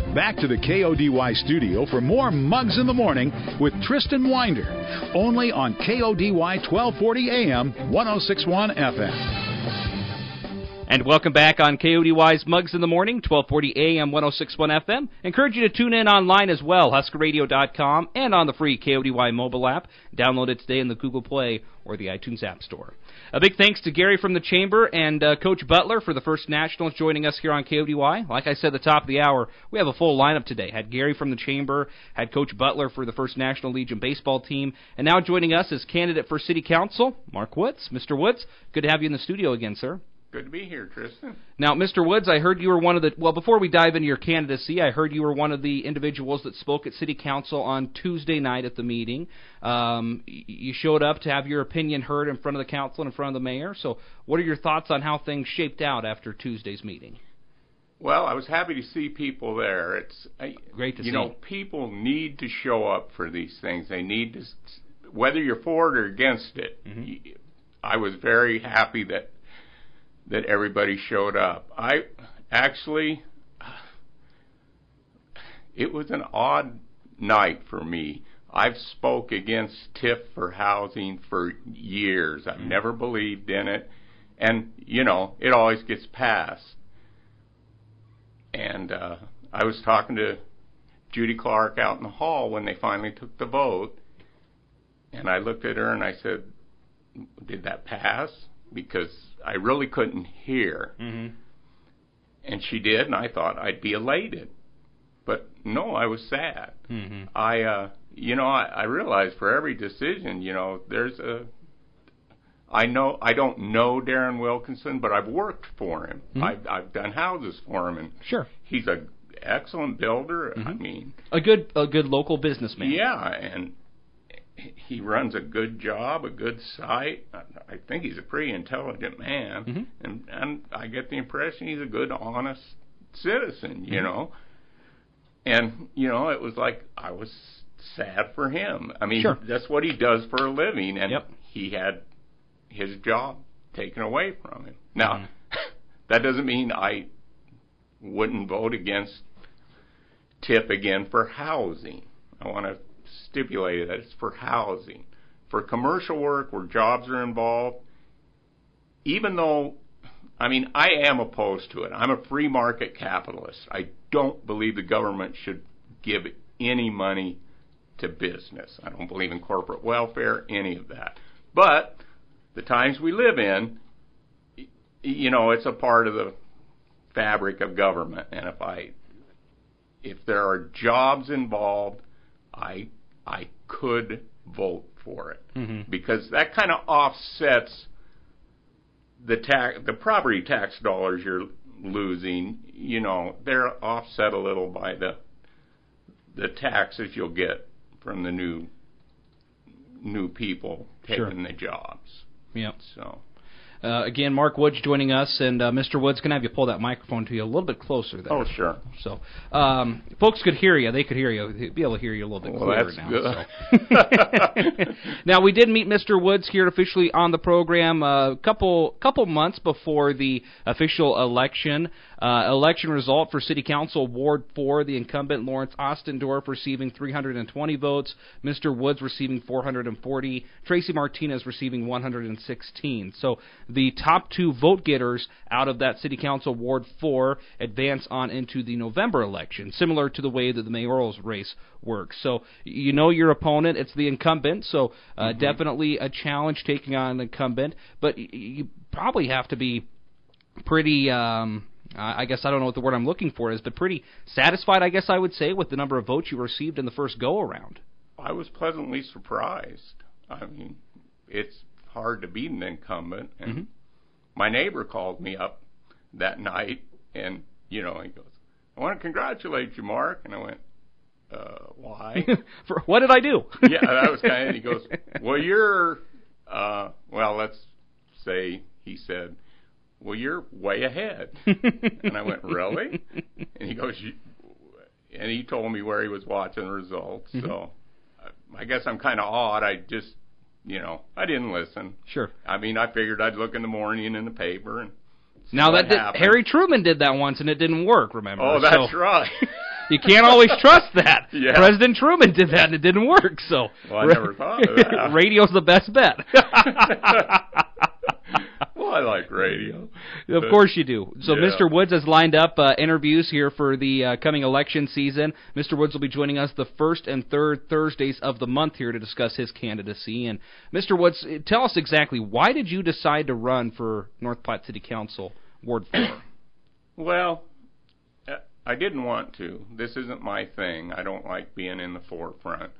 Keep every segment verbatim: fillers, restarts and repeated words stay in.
Back to the K O D Y studio for more Mugs in the Morning with Tristan Winder, only on K O D Y twelve forty A M, ten sixty-one F M. And welcome back on K O D Y's Mugs in the Morning, twelve forty A M, ten sixty-one F M. Encourage you to tune in online as well, husker radio dot com, and on the free K O D Y mobile app. Download it today in the Google Play or the iTunes App Store. A big thanks to Gary from the Chamber and uh, Coach Butler for the First Nationals joining us here on K O D Y. Like I said at the top of the hour, we have a full lineup today. Had Gary from the Chamber, had Coach Butler for the First National Legion baseball team, and now joining us is candidate for City Council, Mark Woods. Mister Woods, good to have you in the studio again, sir. Good to be here, Tristan. Now, Mister Woods, I heard you were one of the, well, before we dive into your candidacy, I heard you were one of the individuals that spoke at City Council on Tuesday night at the meeting. Um, you showed up to have your opinion heard in front of the council and in front of the mayor. So what are your thoughts on how things shaped out after Tuesday's meeting? Well, I was happy to see people there. It's great to you see. You know, people need to show up for these things. They need to, whether you're for it or against it. Mm-hmm. I was very happy that that everybody showed up. I actually, it was an odd night for me. I've spoke against T I F for housing for years. I've mm-hmm. never believed in it. And, you know, it always gets passed. And uh, I was talking to Judy Clark out in the hall when they finally took the vote. And I looked at her and I said, did that pass? Because I really couldn't hear. Mm-hmm. And she did, and I thought I'd be elated. But no, I was sad. Mm-hmm. I, uh, you know, I, I realized for every decision, you know, there's a, I know, I don't know Darren Wilkinson, but I've worked for him. Mm-hmm. I've, I've done houses for him, and sure, he's a excellent builder. Mm-hmm. I mean, a good, a good local businessman. Yeah, and he runs a good job, a good site. I think he's a pretty intelligent man, mm-hmm. and, and I get the impression he's a good, honest citizen, you mm-hmm. know. And, you know, it was like I was sad for him. I mean, sure. that's what he does for a living, and yep. he had his job taken away from him. Now, mm-hmm. that doesn't mean I wouldn't vote against T I F again for housing. I want to stipulate that it's for housing. For commercial work where jobs are involved, even though, I mean, I am opposed to it. I'm a free market capitalist. I don't believe the government should give any money to business. I don't believe in corporate welfare, any of that. But the times we live in, you know, it's a part of the fabric of government. And if I, if there are jobs involved, I I could vote for it, mm-hmm. because that kind of offsets the tax, the property tax dollars you're losing. You know, they're offset a little by the the taxes you'll get from the new new people taking sure. the jobs. Yep. So. Uh, again, Mark Woods joining us, and uh, Mister Woods, can I have you pull that microphone to you a little bit closer there? Oh, sure. So, um, folks could hear you. They could hear you. They'd be able to hear you a little bit well, clearer that's now. Good. So. Now, we did meet Mister Woods here officially on the program a couple couple months before the official election. Uh, election result for City Council Ward four, the incumbent Lawrence Ostendorf receiving three hundred twenty votes, Mister Woods receiving four hundred forty, Tracy Martinez receiving one hundred sixteen. So the top two vote getters out of that City Council Ward four advance on into the November election, similar to the way that the mayoral race works. So you know your opponent, it's the incumbent, so uh, mm-hmm. definitely a challenge taking on an incumbent, but you probably have to be pretty... Um, I guess I don't know what the word I'm looking for is, but pretty satisfied, I guess I would say, with the number of votes you received in the first go-around. I was pleasantly surprised. I mean, it's hard to beat an incumbent. And mm-hmm. my neighbor called me up that night, and, you know, he goes, I want to congratulate you, Mark. And I went, uh, why? For what did I do? Yeah, that was kind of, he goes, well, you're, uh, well, let's say, he said, well, you're way ahead. And I went, really? And he goes, you, and he told me where he was watching the results. Mm-hmm. So I guess I'm kind of odd. I just, you know, I didn't listen. Sure. I mean, I figured I'd look in the morning in the paper and see now what that did, happened. Harry Truman did that once and it didn't work, remember? Oh, that's so. right. you can't always trust that. Yeah. President Truman did that, and it didn't work. So, well, I never thought of that. Radio's the best bet. Well, I like radio. Of course you do. So Yeah. Mister Woods has lined up uh, interviews here for the uh, coming election season. Mister Woods will be joining us the first and third Thursdays of the month here to discuss his candidacy. And Mister Woods, tell us exactly, why did you decide to run for North Platte City Council, Ward four? Well, I didn't want to. This isn't my thing. I don't like being in the forefront.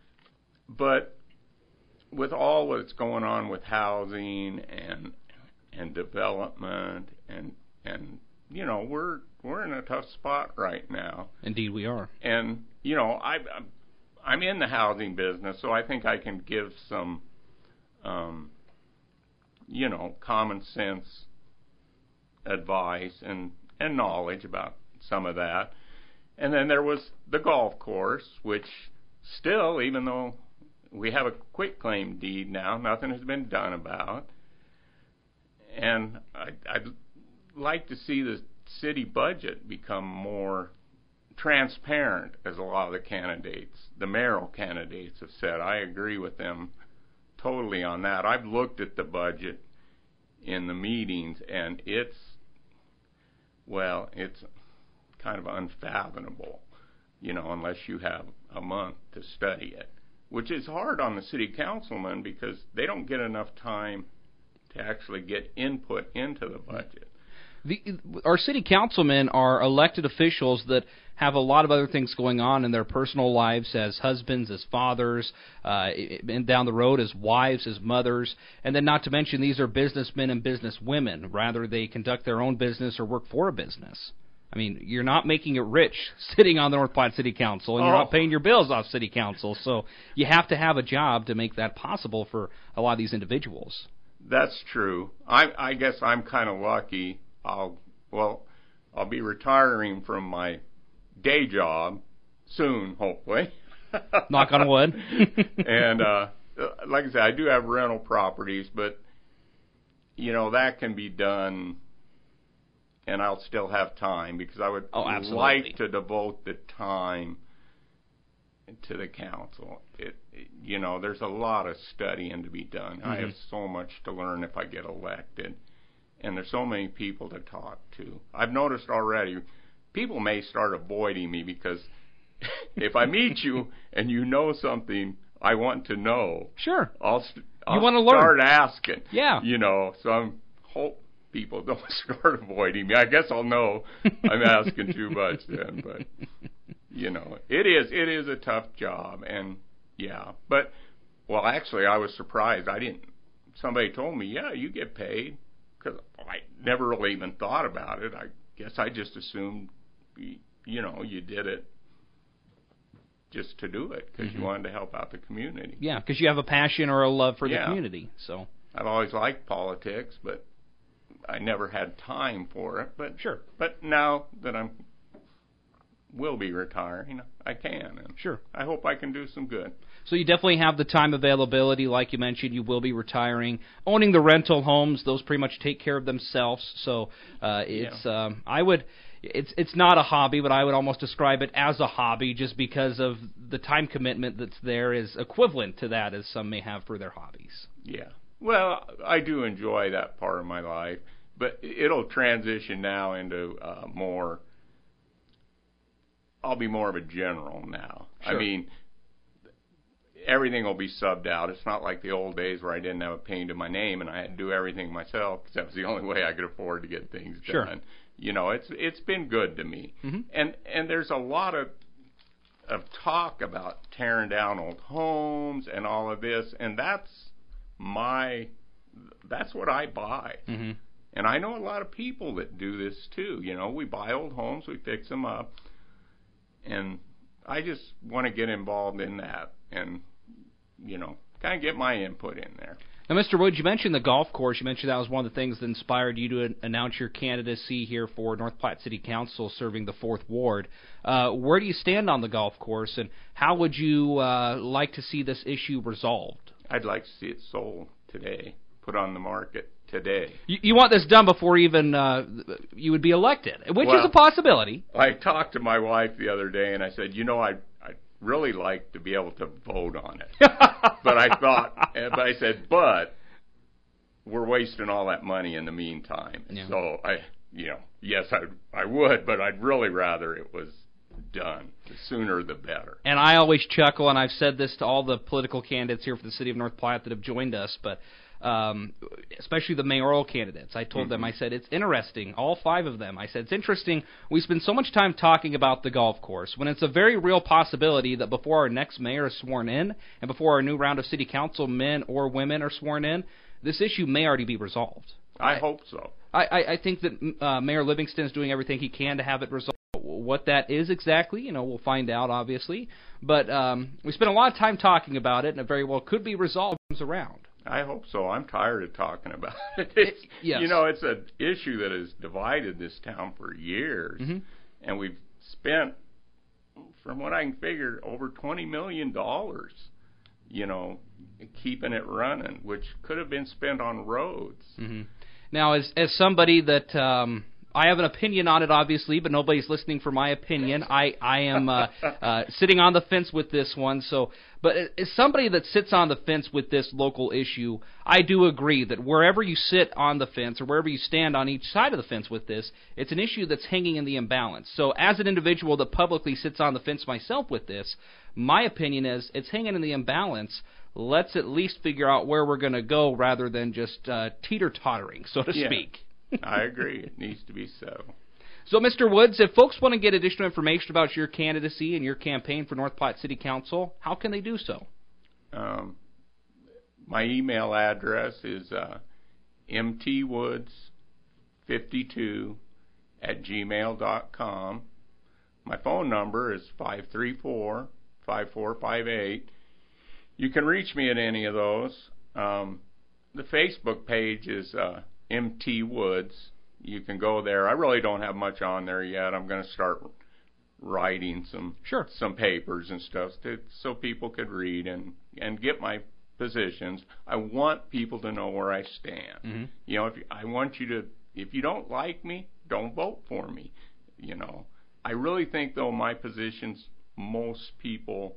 But with all that's going on with housing and and development and and you know we're we're in a tough spot right now. Indeed, we are. And you know I I'm, I'm in the housing business, so I think I can give some um, you know common sense advice and and knowledge about some of that. And then there was the golf course, which still, even though we have a quitclaim deed now, nothing has been done about. And I, I'd like to see the city budget become more transparent, as a lot of the candidates, the mayoral candidates have said. I agree with them totally on that. I've looked at the budget in the meetings, and it's, well, it's kind of unfathomable, you know, unless you have a month to study it, which is hard on the city councilman because they don't get enough time to actually get input into the budget. The, our city councilmen are elected officials that have a lot of other things going on in their personal lives as husbands, as fathers, uh, and down the road as wives, as mothers. And then not to mention these are businessmen and businesswomen. Rather, they conduct their own business or work for a business. I mean, you're not making it rich sitting on the North Platte City Council, and you're Oh. not paying your bills off City Council. So you have to have a job to make that possible for a lot of these individuals. That's true. I, I guess I'm kind of lucky. I'll well, I'll be retiring from my day job soon, hopefully. Knock on wood. And uh, like I said, I do have rental properties, but you know that can be done, and I'll still have time because I would Oh, absolutely. like to devote the time to the council. It, it, you know, there's a lot of studying to be done. Mm-hmm. I have so much to learn if I get elected, and there's so many people to talk to. I've noticed already, people may start avoiding me because if I meet you and you know something I want to know, Sure. I'll, st- I'll You wanna learn. start asking. Yeah. You know, so I'm hope people don't start avoiding me. I guess I'll know I'm asking too much then, but you know, it is it is a tough job, and yeah, but well, actually, I was surprised. I didn't. Somebody told me, yeah, you get paid, because I never really even thought about it. I guess I just assumed, you know, you did it just to do it because mm-hmm. you wanted to help out the community. Yeah, because you have a passion or a love for Yeah. the community. So I've always liked politics, but I never had time for it. But sure. But now that I'm will be retiring, I can. And Sure. I hope I can do some good. So you definitely have the time availability. Like you mentioned, you will be retiring. Owning the rental homes, those pretty much take care of themselves. So uh, it's Yeah. um, I would it's it's not a hobby, but I would almost describe it as a hobby just because of the time commitment that's there is equivalent to that as some may have for their hobbies. Yeah. Well, I do enjoy that part of my life, but it'll transition now into uh, more. I'll be more of a general now. Sure. I mean, everything will be subbed out. It's not like the old days where I didn't have a pain to my name and I had to do everything myself because that was the only way I could afford to get things Sure. done. You know, it's it's been good to me. Mm-hmm. And and there's a lot of of talk about tearing down old homes and all of this, and that's my that's what I buy. Mm-hmm. And I know a lot of people that do this too. You know, we buy old homes, we fix them up, and I just want to get involved in that and, you know, kind of get my input in there. Now, Mister Woods, you mentioned the golf course. You mentioned that was one of the things that inspired you to announce your candidacy here for North Platte City Council serving the fourth Ward. Uh, where do you stand on the golf course, and how would you uh, like to see this issue resolved? I'd like to see it sold today, put on the market today. You, you want this done before even uh, you would be elected, which well, is a possibility. I talked to my wife the other day, and I said, you know, I'd, I'd really like to be able to vote on it. But I thought, but I said, but we're wasting all that money in the meantime. Yeah. So I, you know, yes, I I would, but I'd really rather it was done. The sooner the better. And I always chuckle, and I've said this to all the political candidates here for the city of North Platte that have joined us, but um, especially the mayoral candidates. I told mm-hmm. them, I said, it's interesting, all five of them. I said, it's interesting, we spend so much time talking about the golf course when it's a very real possibility that before our next mayor is sworn in and before our new round of city council men or women are sworn in, this issue may already be resolved. I, I hope so. I, I, I think that uh, Mayor Livingston is doing everything he can to have it resolved. What that is exactly, you know, we'll find out, obviously. But um, we spent a lot of time talking about it, and it very well could be resolved around. I hope so. I'm tired of talking about it. It's, yes. You know, it's an issue that has divided this town for years, mm-hmm. and we've spent, from what I can figure, over twenty million dollars, you know, keeping it running, which could have been spent on roads. Mm-hmm. Now, as as somebody that um, I have an opinion on it, obviously, but nobody's listening for my opinion. I I am uh, uh, sitting on the fence with this one. So, but as somebody that sits on the fence with this local issue, I do agree that wherever you sit on the fence or wherever you stand on each side of the fence with this, it's an issue that's hanging in the imbalance. So, as an individual that publicly sits on the fence myself with this, my opinion is it's hanging in the imbalance. Let's at least figure out where we're going to go rather than just uh, teeter-tottering, so to yeah, speak. I agree. It needs to be so. So, Mister Woods, if folks want to get additional information about your candidacy and your campaign for North Platte City Council, how can they do so? Um, my email address is uh, m t woods fifty-two at gmail dot com. My phone number is five three four, five four five eight. You can reach me at any of those. Um, the Facebook page is uh, M T Woods. You can go there. I really don't have much on there yet. I'm going to start writing some sure. some papers and stuff to, so people could read and, and get my positions. I want people to know where I stand. Mm-hmm. You know, if you, I want you to, if you don't like me, don't vote for me. You know, I really think though my positions most people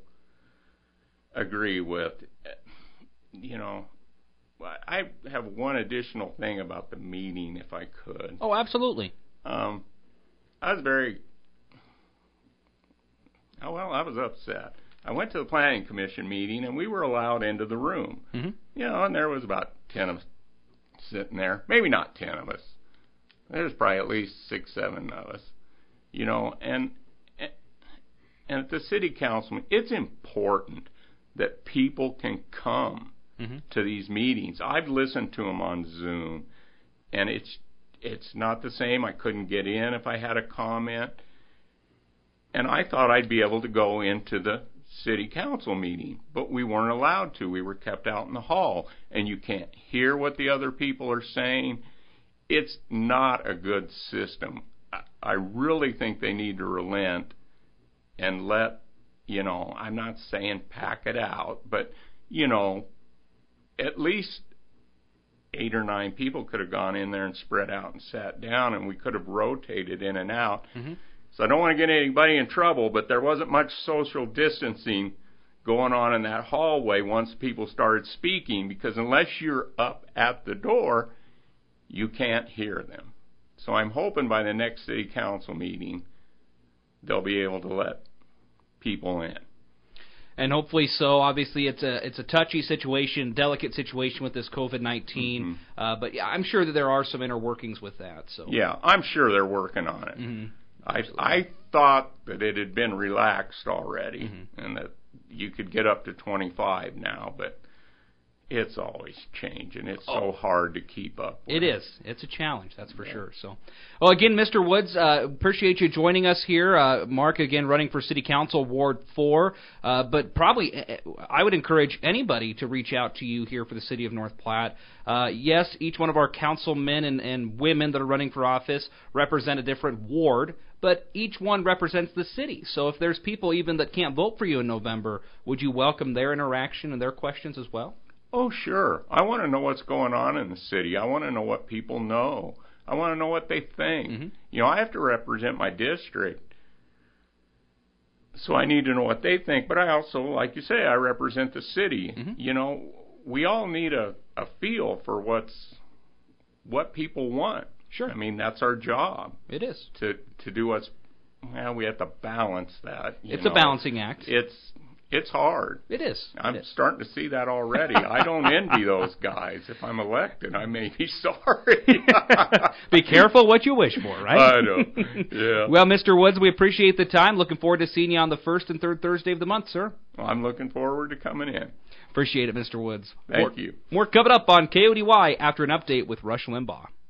agree with. You know, I have one additional thing about the meeting, if I could. Oh, absolutely. Um, I was very, oh, well, I was upset. I went to the Planning Commission meeting, and we were allowed into the room. Mm-hmm. You know, and there was about ten of us sitting there. Maybe not ten of us. There's probably at least six, seven of us. You know, and and at the city council, it's important that people can come mm-hmm. to these meetings. I've listened to them on Zoom, and it's it's not the same. I couldn't get in if I had a comment, and I thought I'd be able to go into the city council meeting, but we weren't allowed to. We were kept out in the hall, and you can't hear what the other people are saying. It's not a good system. I, I really think they need to relent and let, you know, I'm not saying pack it out, but, you know, at least eight or nine people could have gone in there and spread out and sat down, and we could have rotated in and out. Mm-hmm. So I don't want to get anybody in trouble, but there wasn't much social distancing going on in that hallway once people started speaking, because unless you're up at the door, you can't hear them. So I'm hoping by the next city council meeting, they'll be able to let people in. And hopefully so. Obviously, it's a it's a touchy situation, delicate situation with this COVID nineteen. Mm-hmm. Uh, but yeah, I'm sure that there are some inner workings with that. So yeah, I'm sure they're working on it. Mm-hmm. I I thought that it had been relaxed already, mm-hmm. and that you could get up to twenty-five now, but it's always changing. It's oh. so hard to keep up with. It is. It's a challenge, that's for yeah. sure. So, well, again, Mister Woods, uh, appreciate you joining us here. Uh, Mark, again, running for City Council, Ward four. Uh, but probably, I would encourage anybody to reach out to you here for the City of North Platte. Uh, yes, each one of our councilmen and, and women that are running for office represent a different ward, but each one represents the city. So if there's people even that can't vote for you in November, would you welcome their interaction and their questions as well? Oh, sure. I want to know what's going on in the city. I want to know what people know. I want to know what they think. Mm-hmm. You know, I have to represent my district, so I need to know what they think. But I also, like you say, I represent the city. Mm-hmm. You know, we all need a, a feel for what's what people want. Sure. I mean, that's our job. It is. To to do what's, well, we have to balance that. It's know. a balancing act. It's It's hard. It is. I'm it is. starting to see that already. I don't envy those guys. If I'm elected, I may be sorry. Be careful what you wish for, right? I know. Yeah. Well, Mister Woods, we appreciate the time. Looking forward to seeing you on the first and third Thursday of the month, sir. Well, I'm looking forward to coming in. Appreciate it, Mister Woods. Thank more, you. More coming up on K O D Y after an update with Rush Limbaugh.